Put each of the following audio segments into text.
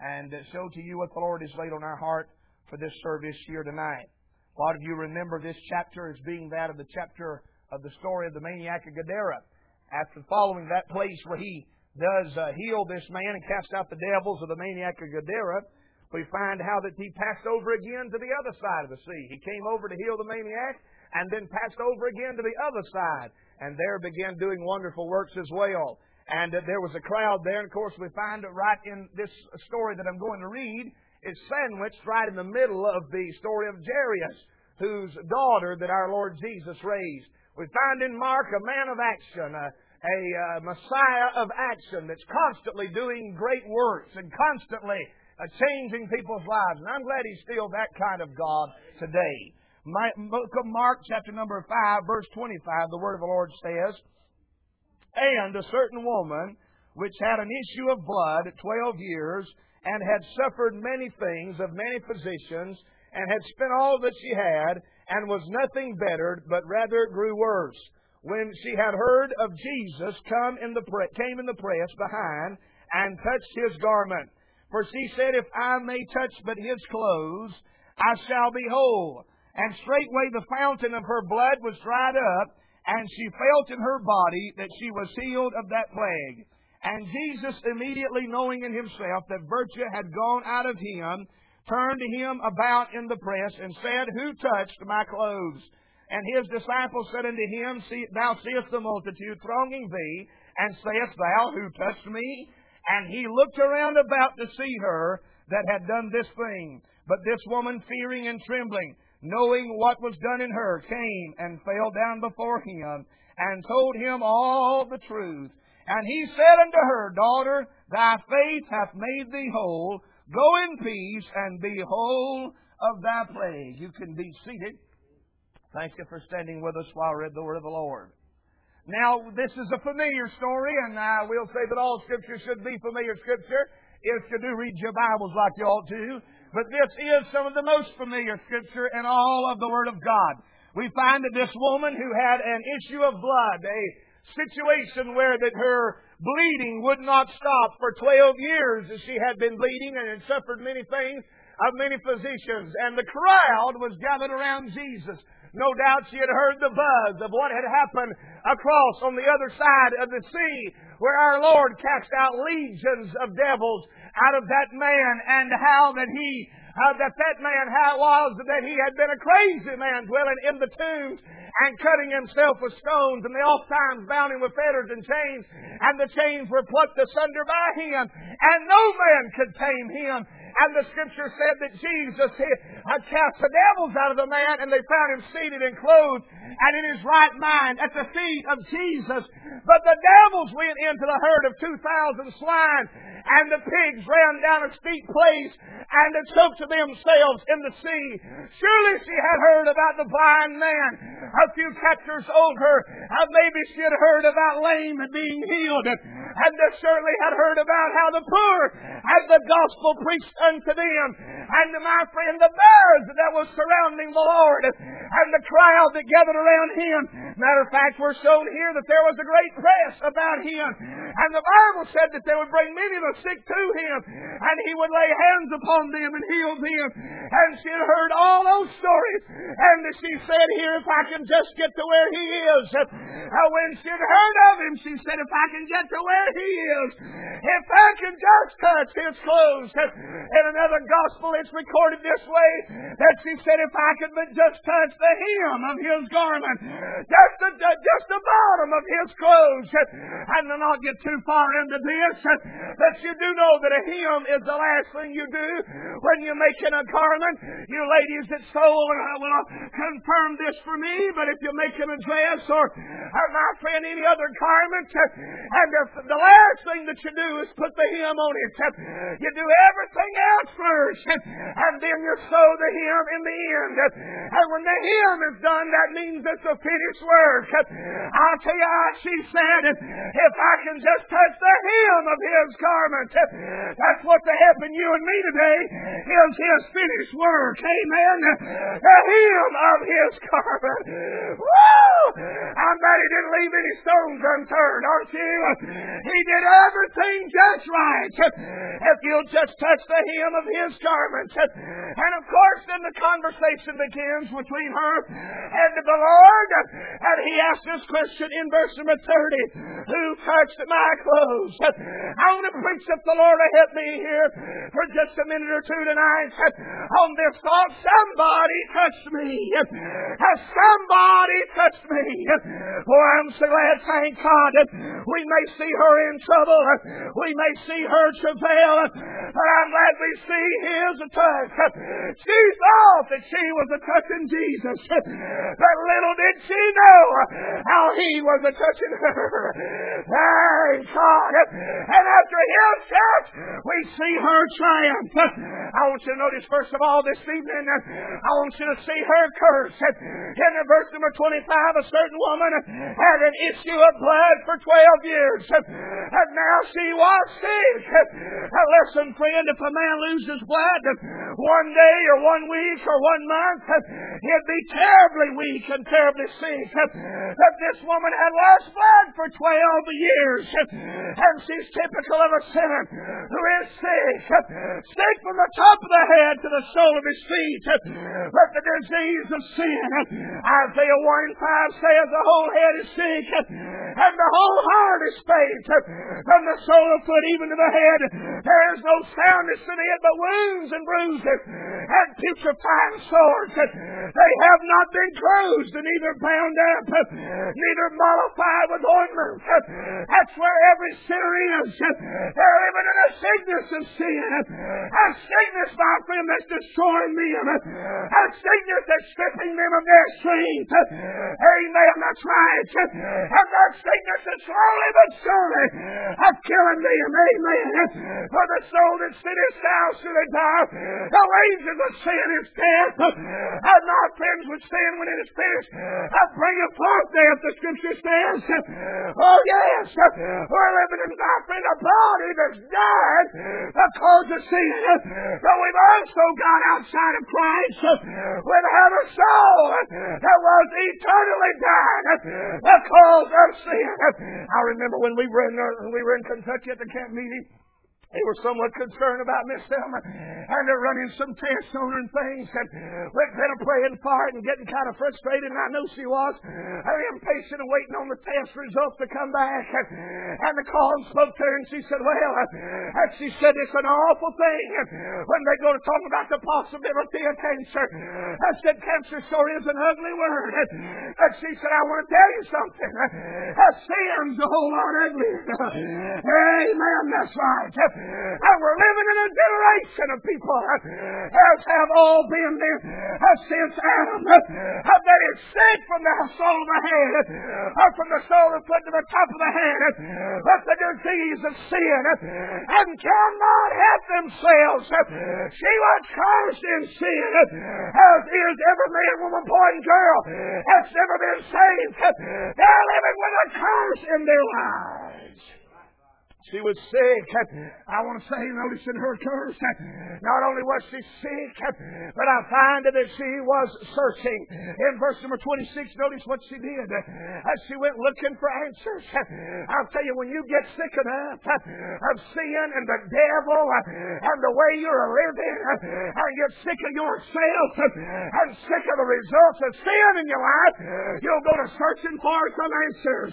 and show to you what the Lord has laid on our heart for this service here tonight. A lot of you remember this chapter as being that of the chapter of the story of the maniac of Gadara. After following that place where he does heal this man and cast out the devils of the maniac of Gadara, we find how that he passed over again to the other side of the sea. He came over to heal the maniac and then passed over again to the other side, and there began doing wonderful works as well. And there was a crowd there, and of course we find that right in this story that I'm going to read is sandwiched right in the middle of the story of Jairus, whose daughter that our Lord Jesus raised. We find in Mark a man of action, a Messiah of action that's constantly doing great works and constantly changing people's lives. And I'm glad He's still that kind of God today. Book of Mark, chapter number 5, verse 25, the Word of the Lord says, "And a certain woman, which had an issue of blood 12 years, and had suffered many things of many physicians, and had spent all that she had, and was nothing bettered, but rather grew worse. When she had heard of Jesus, came in the press behind, and touched His garment. For she said, If I may touch but His clothes, I shall be whole. And straightway the fountain of her blood was dried up, and she felt in her body that she was healed of that plague. And Jesus, immediately knowing in Himself that virtue had gone out of Him, turned to Him about in the press, and said, Who touched my clothes? And His disciples said unto Him, Thou seest the multitude thronging Thee, and sayest Thou, Who touched me? And He looked around about to see her that had done this thing. But this woman, fearing and trembling, knowing what was done in her, came and fell down before Him, and told Him all the truth. And He said unto her, Daughter, thy faith hath made thee whole. Go in peace, and be whole of thy plague." You can be seated. Thank you for standing with us while I read the Word of the Lord. Now, this is a familiar story, and I will say that all Scripture should be familiar Scripture if you do read your Bibles like you ought to. But this is some of the most familiar Scripture in all of the Word of God. We find that this woman who had an issue of blood, a situation where that her bleeding would not stop for 12 years, as she had been bleeding and had suffered many things of many physicians. And the crowd was gathered around Jesus. No doubt she had heard the buzz of what had happened across on the other side of the sea, where our Lord cast out legions of devils out of that man, and how that that man that he had been a crazy man dwelling in the tombs and cutting himself with stones, and they oftentimes bound him with fetters and chains, and the chains were plucked asunder by him, and no man could tame him. And the Scripture said that Jesus had cast the devils out of the man, and they found him seated and clothed and in his right mind at the feet of Jesus. But the devils went into the herd of 2,000 swine, and the pigs ran down a steep place and had choked themselves in the sea. Surely she had heard about the blind man a few chapters over. Maybe she had heard about lame being healed, and certainly had heard about how the poor had the gospel preached unto them. And my friend, the birds that was surrounding the Lord, and the crowd that gathered around Him. Matter of fact, we're shown here that there was a great press about Him. And the Bible said that they would bring many of the sick to Him, and He would lay hands upon them and heal them. And she had heard all those stories. And she said here, if I can just get to where He is. When she had heard of Him, she said, if I can get to where He is, if I can just touch His clothes. In another gospel, it's recorded this way, that she said, if I could but just touch the hem of His garment, just the bottom of His clothes, and to not get too far into this, that you do know that a hem is the last thing you do when you're making a garment. You ladies that sew will confirm this for me, but if you're making a dress or my friend, any other garment, and the last thing that you do is put the hem on it. You do everything else first, and then you sew the hem in the end. And when the hem is done, that means it's a finished work. I'll tell you how she said, if I can just touch the hem of His garment, that's what the helping you and me today is His finished work. Amen. The hem of His garment. Woo! I'm glad He didn't leave any stones unturned, aren't you? He did everything just right. If you'll just touch the hem of His garment. And of course, then the conversation begins between her and the Lord. And He asks this question in verse number 30. Who touched my clothes? I want to preach if the Lord will help me here for just a minute or two tonight on this thought. Somebody touched me. Has somebody touched me? Oh, I'm so glad, thank God. We may see her in trouble. We may see her travail. But I'm glad we see His touch. She thought that she was touching Jesus. But little did she know how He was touching her. Thank God. And after His touch, we see her triumph. I want you to notice, first of all, this evening, I want you to see her curse. In verse number 25, a certain woman had an issue of blood for 12 years. And now she was sick. Now listen, friend, if a man loses blood one day or 1 week or 1 month, he'd be terribly weak and terribly sick. But this woman had lost blood for 12 years. And she's typical of a sinner who is sick. Sick from the top of the head to the sole of his feet. But the disease of sin. Isaiah 1:5 says the whole head is sick and the whole heart is faint. From the sole of foot even to the head, there is no soundness in it but wounds and bruises and putrefying sores. They have not been closed and neither bound up, neither mollified with ointment. That's where every sinner is. They're living in a sickness of sin. A sickness, my friend, that's destroying them. A sickness that's stripping them of their strength. Amen, that's right. And that sickness is slowly but surely killing them. Amen. For the soul that sinneth shall surely die. The wages of sin is death. And my friends would sin when it is finished. Bringeth forth death, the Scripture says. Oh yes, we're living in, my friend, a body that's died because of sin. But we've also got outside of Christ, we've had a soul that was eternally died because of sin. I remember when we were in Kentucky at the camp meeting. They were somewhat concerned about Miss Selma, and they're running some tests on her and things, and we've been praying for it and getting kind of frustrated, and I know she was very impatient and waiting on the test results to come back, and the call spoke to her, and she said, well, and she said, it's an awful thing when they go to talk about the possibility of cancer. I said, cancer sure is an ugly word, and she said, I want to tell you something. Sin's a whole lot uglier. Amen, that's right. And we're living in a generation of people as have all been there since Adam that is sick from the sole of the head or from the sole of the foot to the top of the head with the disease of sin and cannot help themselves. She was cursed in sin, as is every man, woman, boy, and girl that's never been saved. They're living with a curse in their lives. She was sick. I want to say, notice in her curse, not only was she sick, but I find that she was searching. In verse number 26, notice what she did. She went looking for answers. I'll tell you, when you get sick enough of sin and the devil and the way you're living, and you're sick of yourself and sick of the results of sin in your life, you'll go to searching for some answers.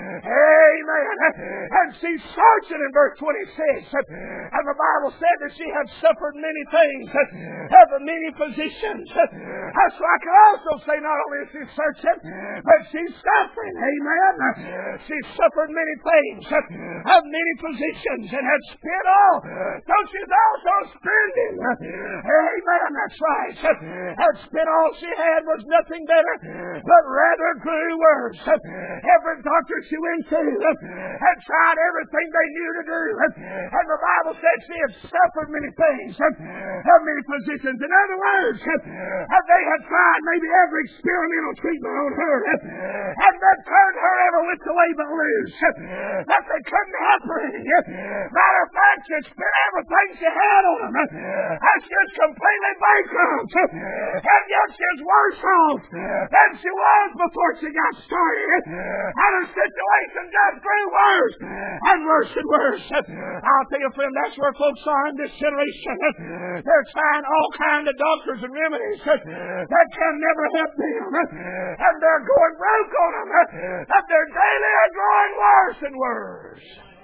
Amen. And she's searching in verse 26. And the Bible said that she had suffered many things, of many physicians. So I can also say not only is she searching, but she's suffering. Amen. She suffered many things, of many physicians, and had spent all. So she's also spending. Amen. Amen. That's right. Had spent all she had was nothing better, but rather grew worse. Every doctor she went to had tried everything they knew to do. And the Bible said she had suffered many things, many physicians. In other words, they had tried maybe every experimental treatment on her, and that turned her every which way but loose. That they couldn't help her any. Matter of fact, she spent everything she had on them. And she was completely bankrupt. And yet she was worse off than she was before she got started. And her situation just grew worse and worse and worse. I'll tell you, friend, that's where folks are in this generation. They're trying all kinds of doctors and remedies that can never help them. And they're going broke on them. And they're daily growing worse and worse.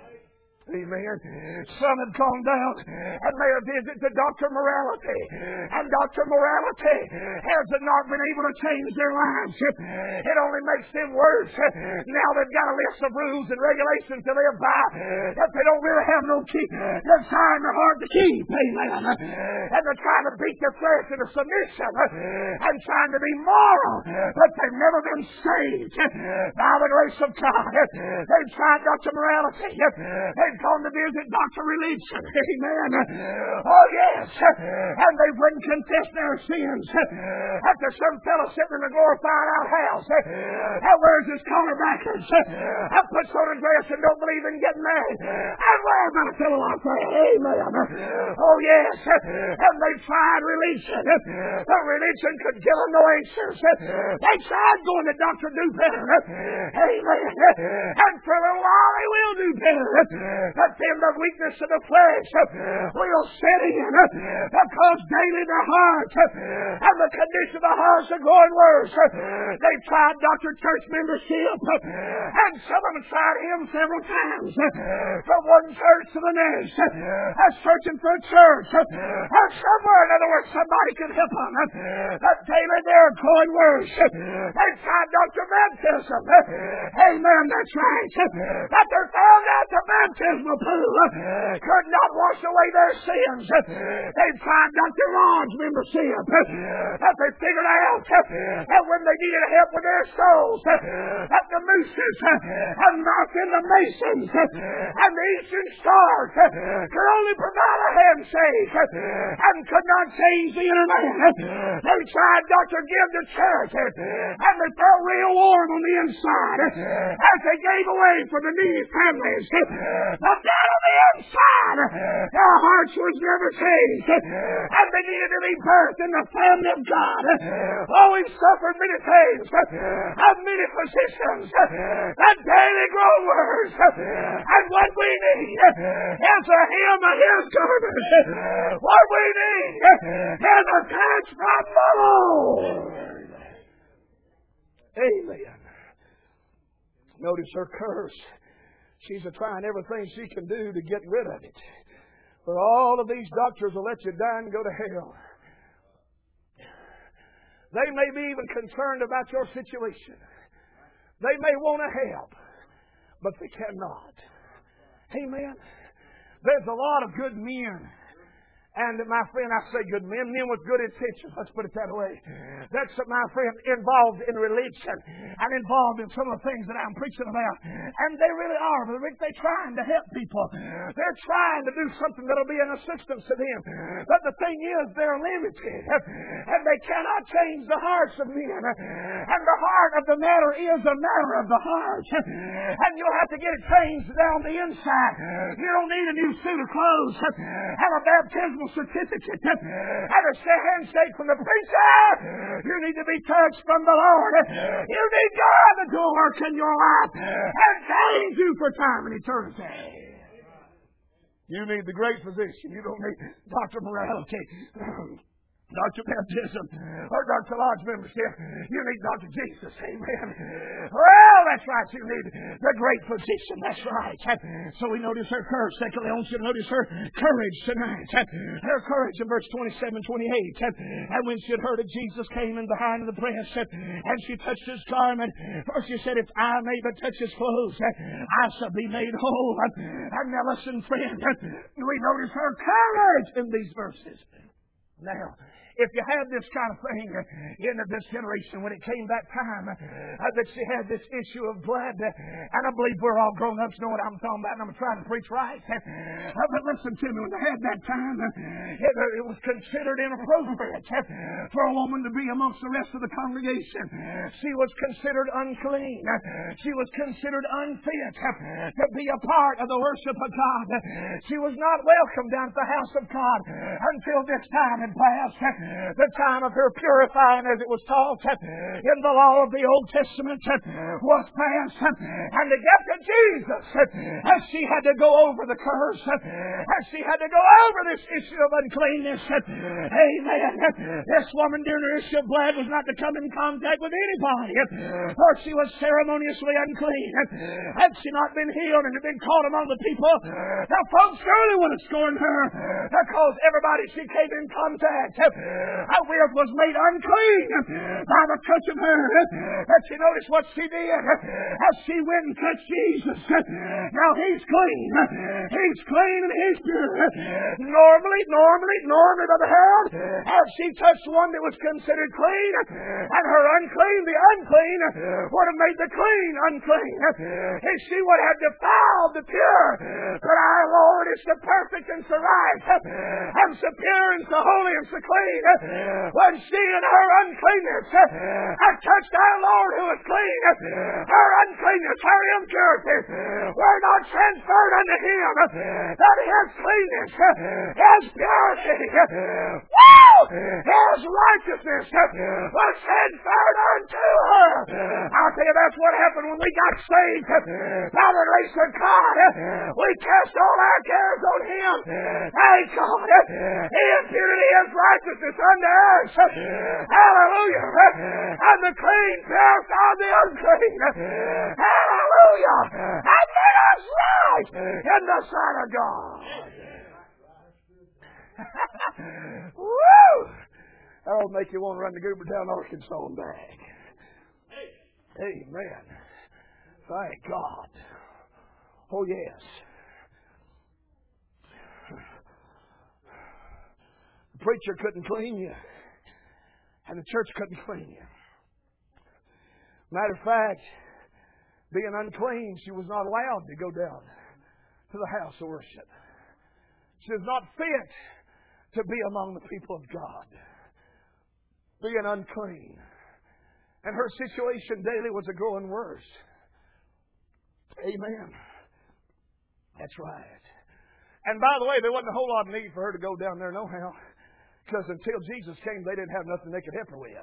Amen. Some have gone down and made a visit to Dr. Morality. And Dr. Morality has not been able to change their lives. It only makes them worse. Now they've got a list of rules and regulations to live by that they don't really have no key. They're trying their hard to keep. Amen. And they're trying to beat their flesh into submission and trying to be moral. But they've never been saved by the grace of God. They've tried Dr. Morality. They've gone to visit Dr. Religion. Amen. Oh, yes. And they wouldn't confess their sins. After some fellow sitting in a glorified outhouse that wears his collar backwards and puts on a dress and don't believe in getting married. And where's about a fellow like that? Amen. Oh, yes. And they tried religion. But religion could give them no answers. They tried going to Dr. Do Better. Amen. And for a little while they will do better. But then the weakness of the flesh will set in because daily the heart and the condition of the hearts are growing worse. They tried Dr. Church membership, and some of them tried him several times. From one church to the next, searching for a church, or somewhere, in other words, somebody could help them. But daily they're growing worse. They tried Dr. Baptism. Amen, that's right. But they found out the baptismal pool could not wash away their sins. They tried Dr. Lodge membership. But they figured out that when they needed help with their souls, that the Mooses and Martin the Masons and the Eastern Stars could only provide a handshake and could not change the inner man. They tried Dr. Give to Charity, and they felt real warm on the inside as they gave away for the needy families. But down on the inside, their hearts was never changed, and they needed to be birthed in the family of God. Oh, we've suffered many things, of many physicians, that daily grow worse, and what we need is a hem of His garment. What we need is a touch from the Lord. Amen. Notice her curse. She's trying everything she can do to get rid of it. But all of these doctors will let you die and go to hell. They may be even concerned about your situation. They may want to help, but they cannot. Amen. There's a lot of good men. And my friend, I say good men with good intentions. Let's put it that way. That's, my friend, involved in religion and involved in some of the things that I'm preaching about. And they really are. They're trying to help people. They're trying to do something that'll be an assistance to them. But the thing is, they're limited. And they cannot change the hearts of men. And the heart of the matter is a matter of the heart. And you'll have to get it changed down the inside. You don't need a new suit of clothes and a baptismal certificate and a handshake from the preacher. You need to be touched from the Lord. You need God to do a work in your life and change you for time and eternity. You need the great physician. You don't need Dr. Morality, Dr. Baptism, or Dr. Lodge membership. You need Dr. Jesus. Amen. Well, that's right. You need the great physician. That's right. So we notice her courage. Secondly, I want you to notice her courage tonight. Her courage in verse 27, 28. And when she had heard that Jesus came in behind the press, and she touched His garment, first she said, if I may but touch His clothes, I shall be made whole. And now listen, friend, we notice her courage in these verses. Now, if you had this kind of thing in this generation, when it came that time that she had this issue of blood, and I believe we're all grown-ups know what I'm talking about, and I'm trying to preach right. But listen to me, when they had that time, it was considered inappropriate for a woman to be amongst the rest of the congregation. She was considered unclean. She was considered unfit to be a part of the worship of God. She was not welcome down at the house of God until this time had passed. The time of her purifying, as it was taught in the law of the Old Testament, was past. And to get to Jesus, as she had to go over the curse, as she had to go over this issue of uncleanness. Amen. This woman during her issue of blood was not to come in contact with anybody, for she was ceremoniously unclean. Had she not been healed and had been caught among the people, the folks surely would have scorned her, because everybody she came in contact with was made unclean by the touch of her. But you notice what she did as she went and touched Jesus. Now he's clean. He's clean and he's pure. Normally, Brother Harold, as she touched one that was considered clean, and her unclean, the unclean, would have made the clean unclean. And she would have defiled the pure. But our Lord is so perfect and so right, and so pure and so holy and so clean. When she in her uncleanness had touched our Lord who is clean, her uncleanness, her impurity were not transferred unto him, that his cleanness, his purity, his righteousness was transferred unto her. I'll tell you, that's what happened when we got saved. By the grace of God, we cast all our cares on him. Thank God. He imputed his righteousness unto us. Hallelujah. And the clean purified the unclean. Hallelujah. And made us right in the sight of God. Woo! That'll make you want to run to Goobertown, Arkansas and back. Amen. Thank God. Oh, yes. The preacher couldn't clean you, and the church couldn't clean you. Matter of fact, being unclean, she was not allowed to go down to the house of worship. She was not fit to be among the people of God. Being unclean. And her situation daily was growing worse. Amen. That's right. And by the way, there wasn't a whole lot of need for her to go down there no how. Because until Jesus came, they didn't have nothing they could help her with.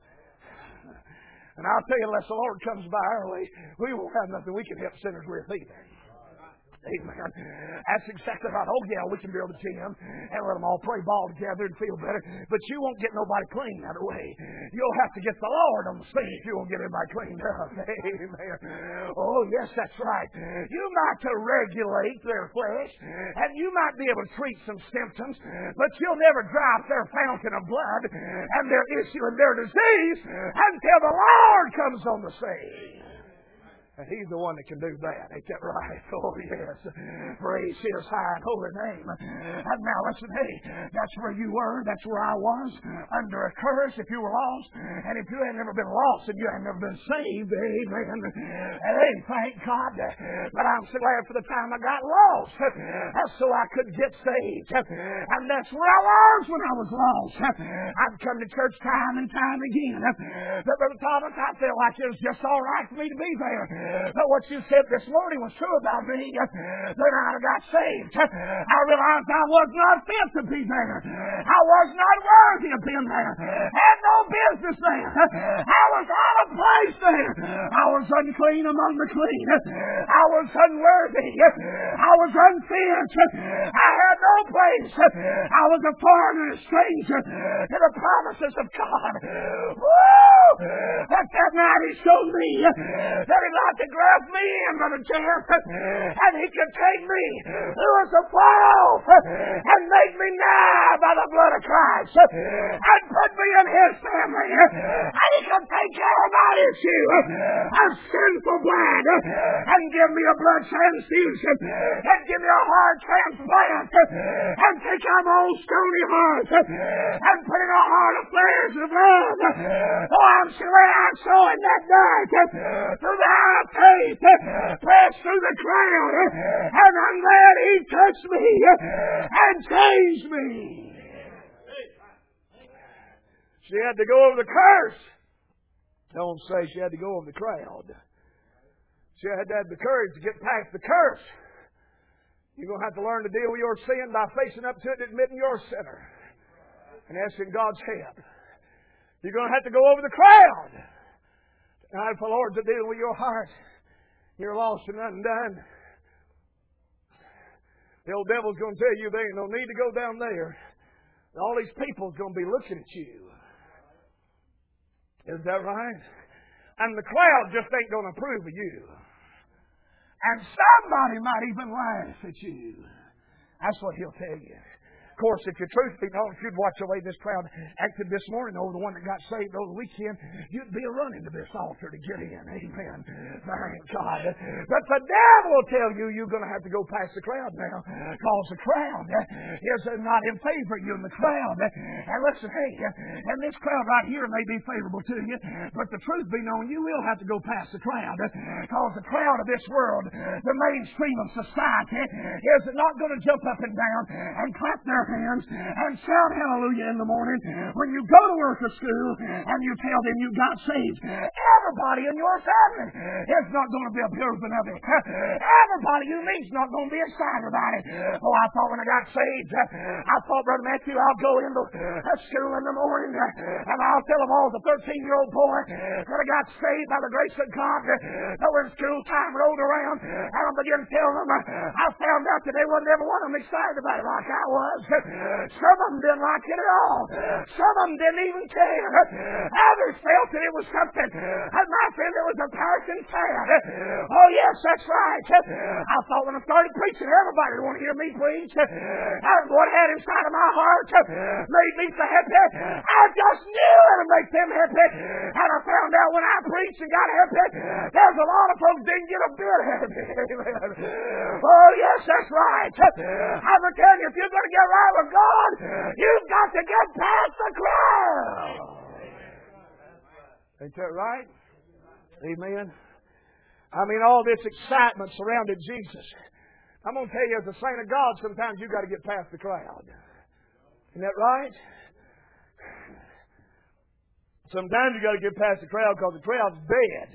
And I'll tell you, unless the Lord comes by our way, we won't have nothing we can help sinners with either. Amen. That's exactly right. Oh, yeah, we can build a gym and let them all play ball together and feel better. But you won't get nobody clean that way. You'll have to get the Lord on the scene if you won't get everybody cleaned up. Amen. Oh, yes, that's right. You might regulate their flesh, and you might be able to treat some symptoms, but you'll never drop their fountain of blood and their issue and their disease until the Lord comes on the scene. And He's the one that can do that. Ain't that right? Oh, yes. Praise His high and holy name. And now listen, hey, that's where you were. That's where I was. Under a curse if you were lost. And if you had never been lost and you had never been saved, amen. Hey, thank God. But I'm so glad for the time I got lost. That's so I could get saved. And that's where I was when I was lost. I'd come to church time and time again. But Brother Thomas, I felt like it was just all right for me to be there. But what you said this morning was true about me. Then I got saved. I realized I was not fit to be there. I was not worthy of being there. Had no business there. I was out of place there. I was unclean among the clean. I was unworthy. I was unfit. I had no place. I was a foreigner, a stranger to the promises of God. Woo! But that night He showed me that He'd like to grab me in, Brother Jeff, and He could take me who was afar off and make me nigh by by the blood of Christ and put me in His family. And He can take care of my issue of sinful blood and give me a blood transfusion and give me a heart transplant and take out my old stony heart and put in a heart of flesh of love. Oh, I'm sure I saw in that night through the eye of faith, press through the crowd, and I'm glad He touched me and changed me. She had to go over the curse. Don't say she had to go over the crowd. She had to have the courage to get past the curse. You're going to have to learn to deal with your sin by facing up to it and admitting you're a sinner and asking God's help. You're going to have to go over the crowd. Now, if the Lord to deal with your heart, you're lost and undone. The old devil's going to tell you there ain't no need to go down there. All these people's going to be looking at you. Is that right? And the crowd just ain't going to approve of you. And somebody might even laugh at you. That's what he'll tell you. Of course, if your truth be known, if you'd watch the way this crowd acted this morning over the one that got saved over the weekend, you'd be running to this altar to get in. Amen. Thank God. But the devil will tell you you're going to have to go past the crowd now, because the crowd is not in favor of you in the crowd. And listen, hey, and this crowd right here may be favorable to you, but the truth be known, you will have to go past the crowd, because the crowd of this world, the mainstream of society, is not going to jump up and down and clap their hands and shout hallelujah in the morning when you go to work or school and you tell them you got saved. Everybody in your family is not going to be approving of it. Everybody you meet's not going to be excited about it. Oh, I thought when I got saved, I thought, Brother Matthew, I'll go into school in the morning and I'll tell them all the 13-year-old boy that I got saved by the grace of God. But when school time rolled around, and I began to tell them, I found out that they wasn't every one of them excited about it like I was. Some of them didn't like it at all. Some of them didn't even care. Others felt that it was something. And my friend, it was a passion sad. Oh, yes, that's right. I thought when I started preaching, everybody would want to hear me preach. And what I had inside of my heart made me so happy. I just knew it would make them happy. And I found out when I preached and got happy, there's a lot of folks didn't get a bit happy. Oh, yes, that's right. I'm going to tell you, if you're going to get right with God, you've got to get past the crowd. Ain't that right? Amen. I mean, all this excitement surrounded Jesus. I'm going to tell you, as a saint of God, sometimes you've got to get past the crowd. Isn't that right? Sometimes you've got to get past the crowd because the crowd's dead.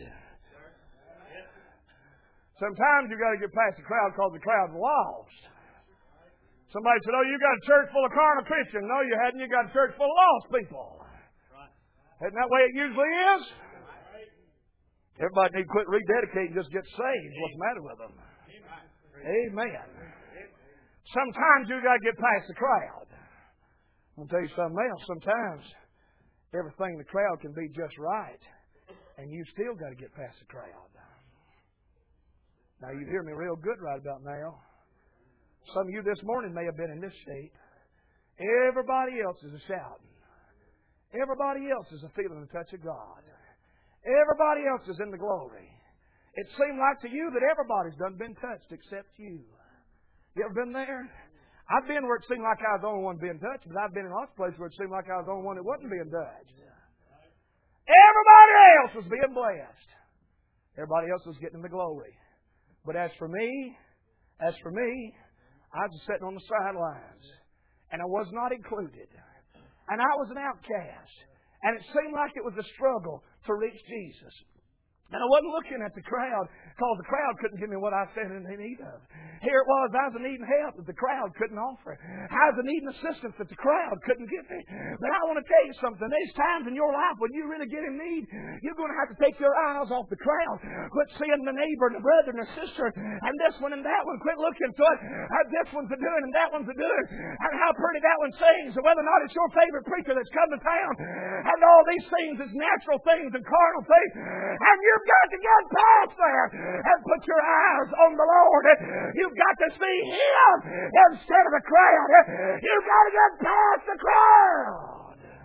Sometimes you've got to get past the crowd because the crowd's lost. Somebody said, oh, you got a church full of carnal Christians. No, you hadn't. You got a church full of lost people. Isn't that the way it usually is? Everybody needs to quit rededicating and just get saved. What's the matter with them? Amen. Sometimes you got to get past the crowd. I'm going to tell you something else. Sometimes everything in the crowd can be just right, and you still got to get past the crowd. Now, you hear me real good right about now. Some of you this morning may have been in this state. Everybody else is shouting. Everybody else is feeling the touch of God. Everybody else is in the glory. It seemed like to you that everybody's done been touched except you. You ever been there? I've been where it seemed like I was the only one being touched, but I've been in lots of places where it seemed like I was the only one that wasn't being touched. Everybody else was being blessed. Everybody else was getting the glory. But as for me, I was just sitting on the sidelines. And I was not included. And I was an outcast. And it seemed like it was a struggle to reach Jesus. And I wasn't looking at the crowd because the crowd couldn't give me what I stand in need of. Here it was, I was needing help that the crowd couldn't offer. I was needing assistance that the crowd couldn't give me. But I want to tell you something. There's times in your life when you really get in need, you're going to have to take your eyes off the crowd. Quit seeing the neighbor and the brother and the sister and this one and that one. Quit looking to it. This one's a doing and that one's a doing. And how pretty that one sings. And whether or not it's your favorite preacher that's come to town. And all these things is natural things and carnal things. And you You've got to get past there and put your eyes on the Lord. You've got to see Him instead of the crowd. You've got to get past the crowd.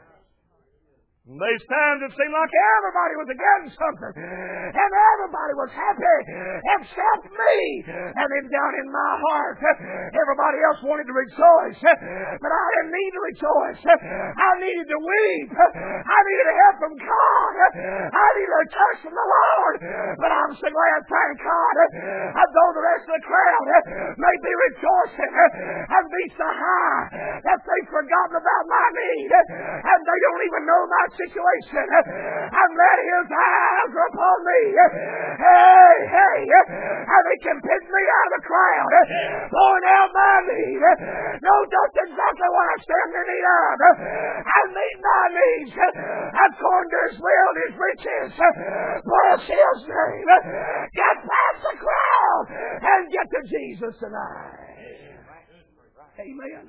These times it seemed like everybody was against something, and everybody was happy except me. And then down in my heart, everybody else wanted to rejoice, but I didn't need to rejoice. I needed to weep. I needed to help from God. I needed a touch from the Lord. But I'm so glad, thank God, though the rest of the crowd may be rejoicing and be so high that they've forgotten about my need, and they don't even know my situation, and let His eyes are upon me. Hey, and He can pick me out of the crowd, point out my need, know just exactly what I stand in need of, and meet my needs according to His will and His riches. Bless His name. Get past the crowd and get to Jesus tonight. Amen.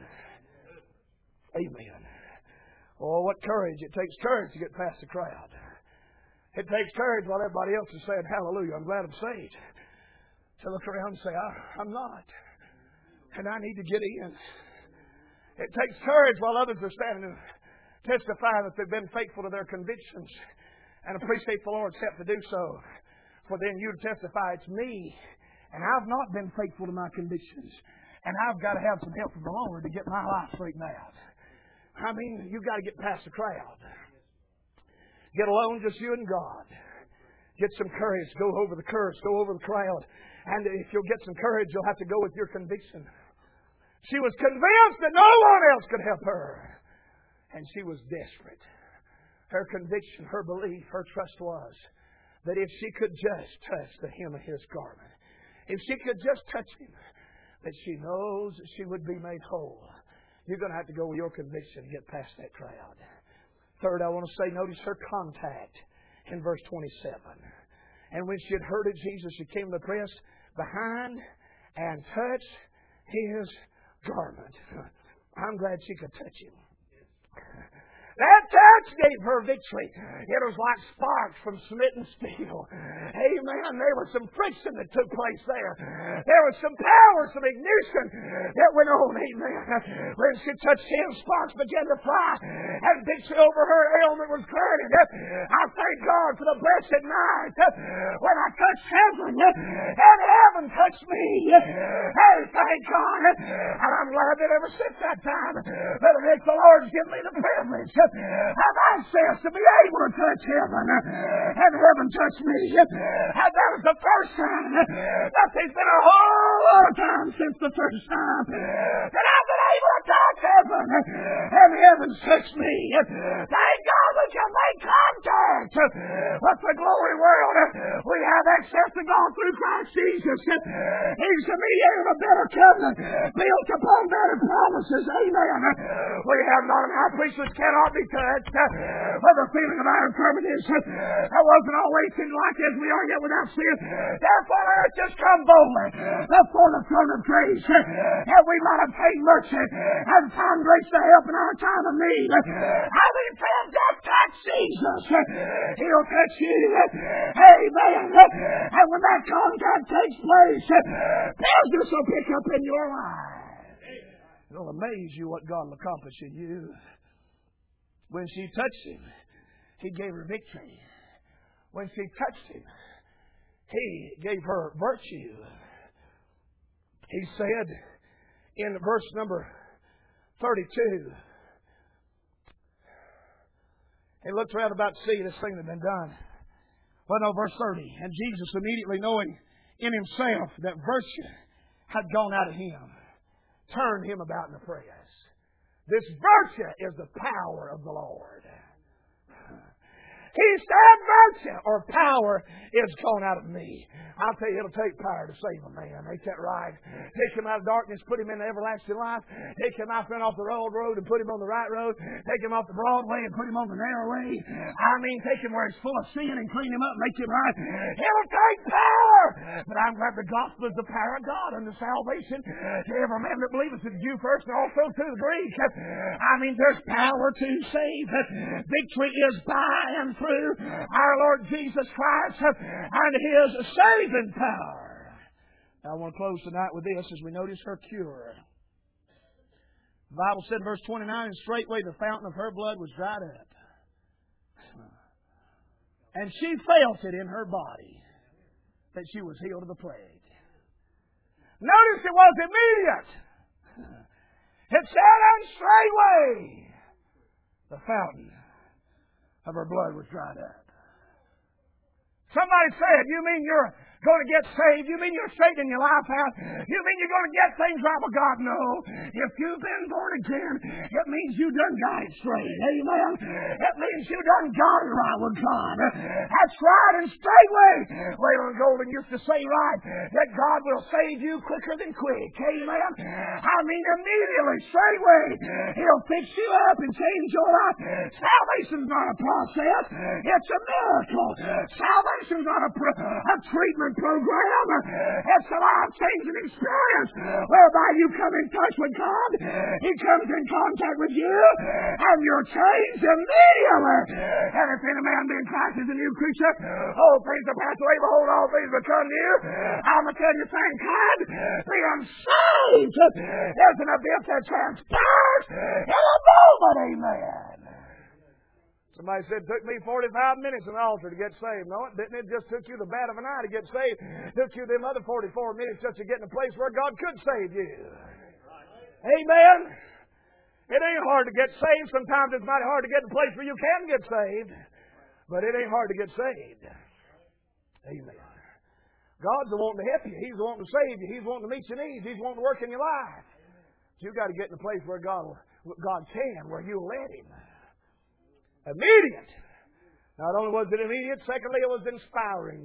Amen. Oh, what courage. It takes courage to get past the crowd. It takes courage while everybody else is saying, hallelujah, I'm glad I'm saved, to look around and say, I'm not. And I need to get in. It takes courage while others are standing and testifying that they've been faithful to their convictions and appreciate the Lord's help to do so. For then you to testify, it's me. And I've not been faithful to my convictions. And I've got to have some help from the Lord to get my life straightened out. I mean, you've got to get past the crowd. Get alone, just you and God. Get some courage. Go over the curse. Go over the crowd. And if you'll get some courage, you'll have to go with your conviction. She was convinced that no one else could help her. And she was desperate. Her conviction, her belief, her trust was that if she could just touch the hem of His garment, if she could just touch Him, that she knows that she would be made whole. You're going to have to go with your conviction and get past that crowd. Third, I want to say, notice her contact in verse 27. And when she had heard it, Jesus, she came to the press behind and touched His garment. I'm glad she could touch Him. That touch gave her victory. It was like sparks from smitten steel. Amen. There was some friction that took place there. There was some power, some ignition that went on. Amen. When she touched Him, sparks began to fly, and victory over her ailment was granted. I thank God for the blessed night when I touched heaven, and heaven touched me. Hey, thank God. And I'm glad that ever since that time, Brother Nick, the Lord's given me the privilege have access to be able to touch heaven, and heaven touched me. And that was the first time that there's been a whole lot of time since the first time that I've been able to touch heaven, and heaven touched me. Thank God we can make contact with the glory world. We have access to God through Christ Jesus. He's the mediator of a better covenant built upon better promises. Amen. We have not an high priest which cannot be touched with the feeling of our infirmities. That wasn't always sin like as we are yet without sin. Therefore let us just come boldly before the throne of grace, and we might obtain mercy and find grace to help in our time of need. I mean, friends, just touch Jesus. He'll touch you. Amen. And when that contact takes place, business will pick up in your life. It'll amaze you what God will accomplish in you. When she touched Him, He gave her victory. When she touched Him, He gave her virtue. He said in verse number 32, He looked around about to see this thing that had been done. Well, no, verse 30. And Jesus, immediately knowing in Himself that virtue had gone out of Him, turned Him about in the press. This virtue is the power of the Lord. He said virtue or power is gone out of me. I'll tell you, it'll take power to save a man. Ain't that right? Take him out of darkness, put him in the everlasting life. Take him out off the road and put him on the right road. Take him off the broad way and put him on the narrow way. I mean, take him where he's full of sin and clean him up and make him right. It'll take power. But I'm glad the gospel is the power of God unto salvation to every man that believeth, to the Jew first and also to the Greek. I mean, there's power to save. Victory is by and through our Lord Jesus Christ and His saving power. Now, I want to close tonight with this as we notice her cure. The Bible said in verse 29, and straightway the fountain of her blood was dried up. And she felt it in her body that she was healed of the plague. Notice it was immediate. It said, and straightway the fountain of her blood was dried up. Somebody said, you mean you're going to get saved? You mean you're straightening your life out? You mean you're going to get things right with God? No. If you've been born again, it means you done got it straight. Amen. It means you done got it right with God. That's right, and straightway. Waylon Golden used to say right that God will save you quicker than quick. Amen. I mean immediately, straightway. He'll fix you up and change your life. Salvation's not a process. It's a miracle. Salvation's not a treatment program. It's a life-changing experience whereby you come in touch with God, He comes in contact with you, and you're changed immediately. And if any man be in Christ is a new creature, all things are passed away, behold, all things become new. I'm going to tell you, thank God, being saved isn't a bit that transpires in a moment. Amen. Somebody said, it took me 45 minutes on the altar to get saved. No, it didn't. It just took you the bat of an eye to get saved. It took you them other 44 minutes just to get in a place where God could save you. Amen. It ain't hard to get saved. Sometimes it's mighty hard to get in a place where you can get saved. But it ain't hard to get saved. Amen. God's the wanting to help you. He's the wanting to save you. He's wanting to meet your needs. He's wanting to work in your life. You've got to get in a place where God can, where you'll let Him. Immediate. Not only was it immediate, secondly, it was inspiring.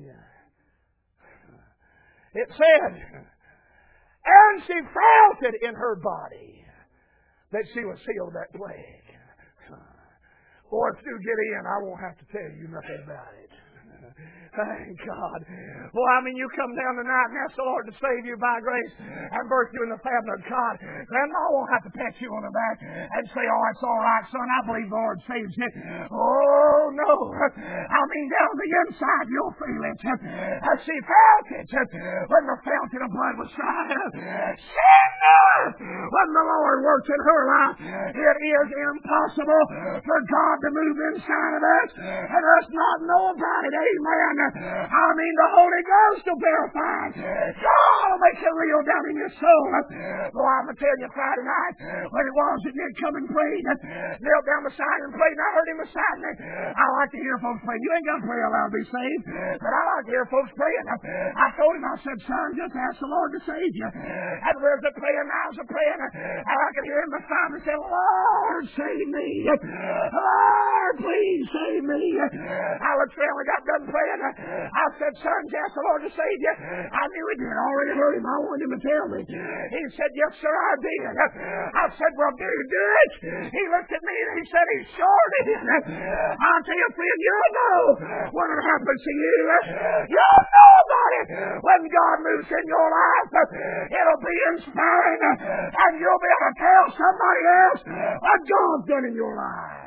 It said, and she felt it in her body that she was healed of that plague. Boy, if you get in, I won't have to tell you nothing about it. Thank God. Well, I mean, you come down tonight and ask the Lord to save you by grace and birth you in the family of God. Grandma won't have to pat you on the back and say, oh, it's all right, son. I believe the Lord saves you. Oh, no. I mean, down the inside, you'll feel it. As she felt it when the fountain of blood was dried up. She knew when the Lord works in her life, it is impossible for God to move inside of us and us not know about it. Amen. I mean, the Holy Ghost will verify. God will make it real down in your soul. Well, I'm going to tell you Friday night when it was that Nick come and prayed, knelt down beside him and prayed, and I heard him beside me. I like to hear folks pray. You ain't got to pray aloud to be saved, but I like to hear folks praying. I told him, I said, son, just ask the Lord to save you. And where's the praying? I was praying, and I could hear him beside me say, Lord, save me. Lord, please save me. I looked around, we got done praying. I said, son, ask the Lord to save you. I knew he did. I already heard him. I wanted him to tell me. He said, yes, sir, I did. I said, well, do you do it? He looked at me and he said, he sure did. I'll tell you, friend, you'll know when it happens to you. You'll know about it when God moves in your life. It'll be inspiring, and you'll be able to tell somebody else what God's done in your life.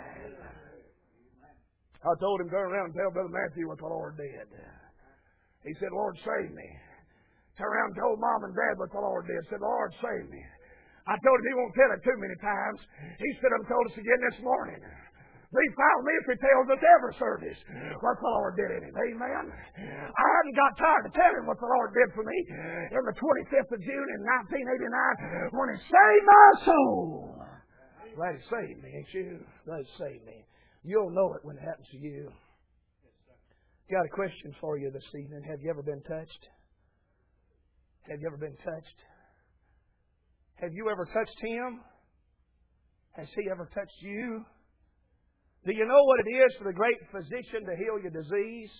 I told him, turn around and tell Brother Matthew what the Lord did. He said, Lord, save me. Turned around and told Mom and Dad what the Lord did. Said, Lord, save me. I told him he won't tell it too many times. He stood up and told us again this morning. He found me if he tells us every service what the Lord did in him. Amen. I hadn't got tired of telling what the Lord did for me in the 25th of June in 1989 when he saved my soul. Glad he saved me, ain't you? Glad he saved me. You'll know it when it happens to you. Got a question for you this evening. Have you ever been touched? Have you ever been touched? Have you ever touched Him? Has He ever touched you? Do you know what it is for the great physician to heal your disease?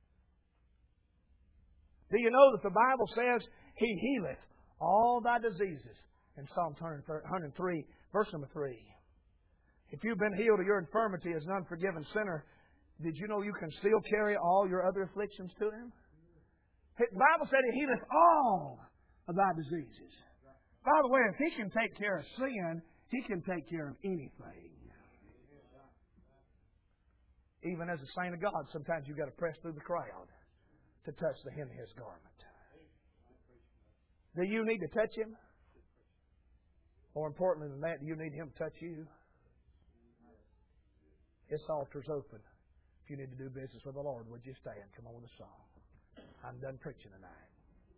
Do you know that the Bible says He healeth all thy diseases in Psalm 103, verse number 3. If you've been healed of your infirmity as an unforgiven sinner, did you know you can still carry all your other afflictions to Him? The Bible said He healeth all of thy diseases. By the way, if He can take care of sin, He can take care of anything. Even as a saint of God, sometimes you've got to press through the crowd to touch the hem of His garment. Do you need to touch Him? More importantly than that, do you need Him to touch you? This altar's open. If you need to do business with the Lord, would you stand? Come on with a song. I'm done preaching tonight.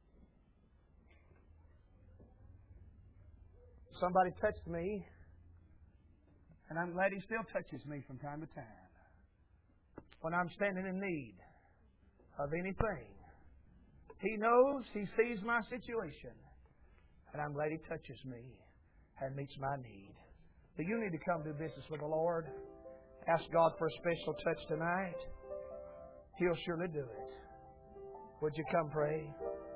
Somebody touched me, and I'm glad He still touches me from time to time. When I'm standing in need of anything, He knows, He sees my situation, and I'm glad He touches me and meets my need. Do you need to come do business with the Lord? Ask God for a special touch tonight. He'll surely do it. Would you come pray?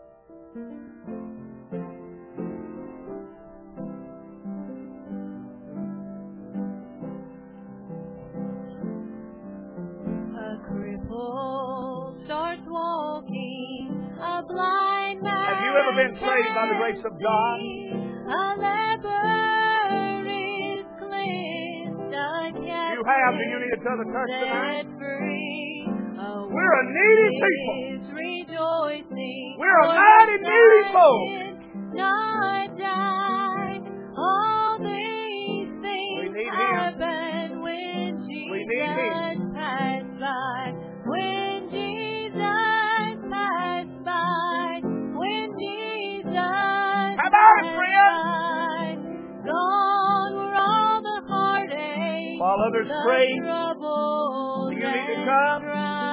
Starts walking, a blind man. Have you ever been saved by the grace of God? A leper is cleansed again. You have. Do you need another touch tonight? Free, we're a needy people. Rejoicing, we're a mighty needy folk. Not died. All these things happen when Jesus passed by. When Jesus passed by, when Jesus passed by, gone were all the heartaches, while others pray, do you need to come?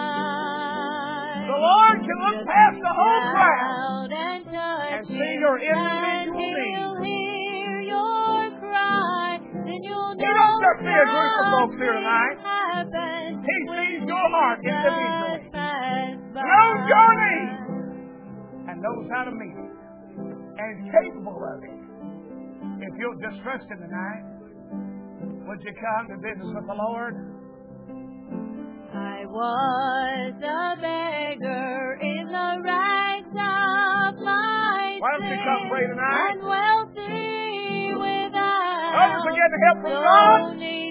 The Lord can look past the whole crowd and see your individual needs. He'll hear your cry, then you'll know. He don't just see a group of folks here tonight. He sees your heart individually, knows your needs, and knows how to meet it, and is capable of it. If you'll just trust Him tonight, would you come to business with the Lord? I was a beggar in the rags of my Why don't you come pray tonight? And wealthy without. Don't forget to help from God.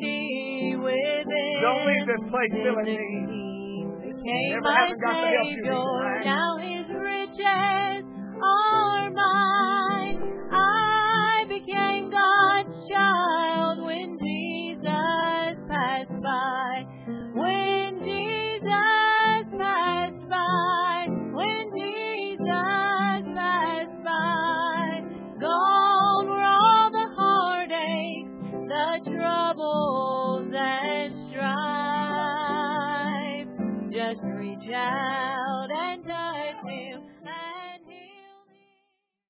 Don't leave this place feeling need. Never having got to help you tonight. Now His riches are mine.